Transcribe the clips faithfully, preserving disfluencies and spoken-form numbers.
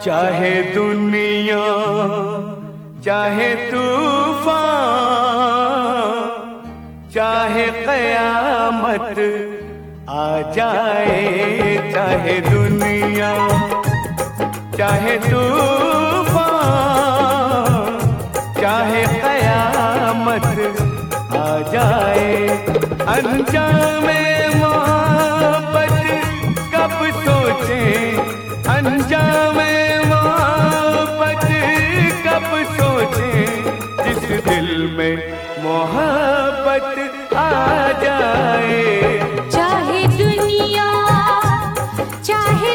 चाहे दुनिया चाहे तूफान, चाहे कयामत आ जाए, चाहे दुनिया चाहे तूफान, चाहे कयामत आ जाए। अनजाने मोहब्बत कब सोचे, अनजाने मोहब्बत कब सोचे, जिस दिल में मोहब्बत आ जाए। चाहे दुनिया चाहे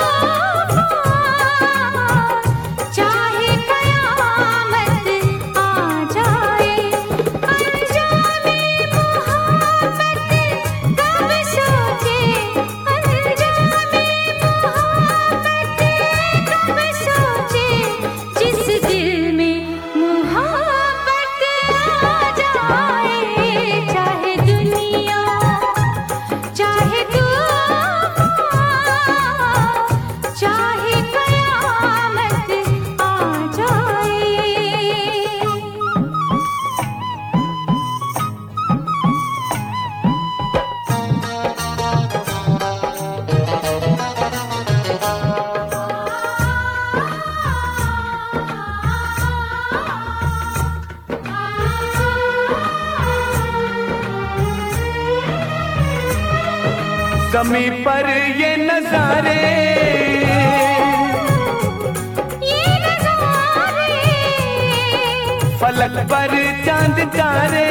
तूफान, चाहे कयामत आ जाए। अनजाने मोहब्बत कब सोचे, अनजाने मोहब्बत कब सोचे, जिस दिल में मोहब्बत आ जाए। चाहे दुनिया चाहे तूफान, चाहे कयामत आ जाए। ज़मीं पर ये नज़ारे, ये नज़ारे, फलक पर चांद तारे,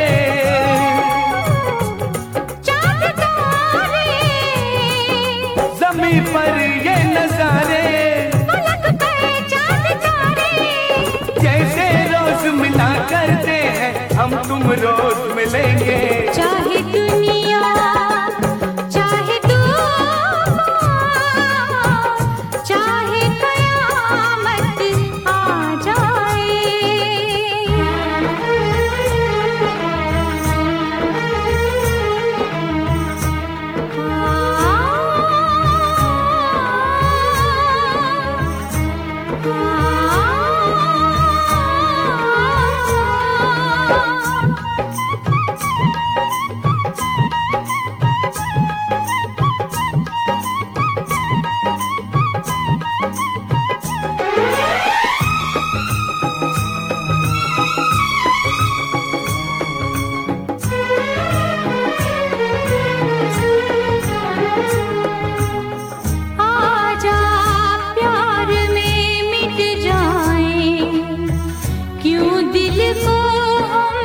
चांद तारे, ज़मीं पर ये नज़ारे, फलक पर चांद तारे, जैसे रोज मिला करते हैं हम तुम रोज मिलेंगे। चाहे दुनिया चाहे तूफान, चाहे कयामत आ जाए। आजा प्यार में मिट जाएं, क्यों दिल को हम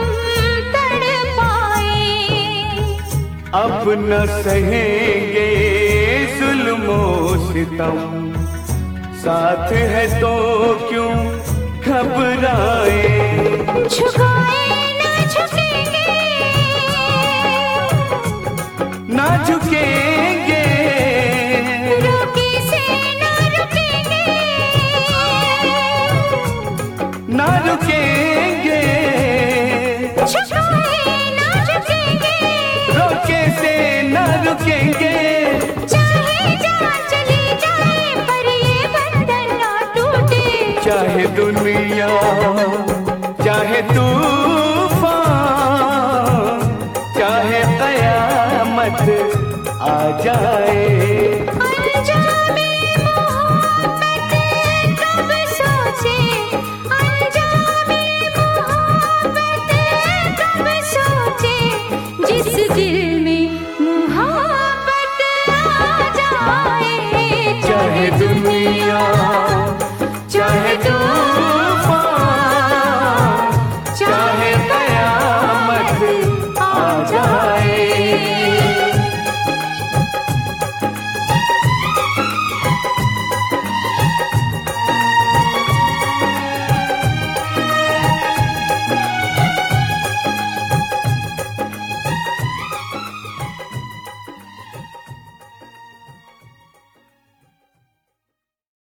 तड़पाएं। अब न सहेंगे जुल्मो सितम, साथ है तो क्यों घबराए। झुकाए ना झुकेंगे, ना झुकेंगे, रुके से ना रुकेंगे, ना रुकेंगे, झुकाए ना झुकेंगे, रोके से ना रुकेंगे। चाहे जान चली जाए पर ये बंधन ना टूटे। चाहे दुनिया चाहे तू